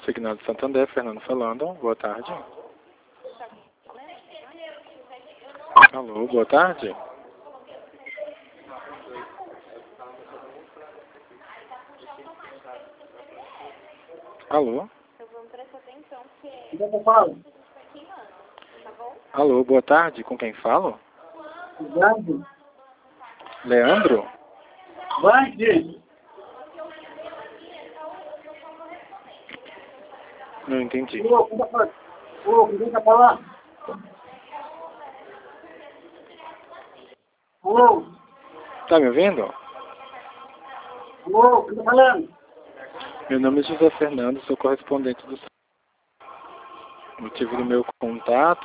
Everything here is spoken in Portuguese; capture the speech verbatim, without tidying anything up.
Signal de Santander, Fernando falando. Boa tarde. Alô, boa tarde. Alô? Alô, boa tarde. Com quem falo? Leandro? Leandro? Vai, gente. Não entendi. Ô, ô, vem cá falar. Alô? Tá me ouvindo? Alô, quem tá falando? Meu nome é José Fernando, sou correspondente do... O motivo do meu contato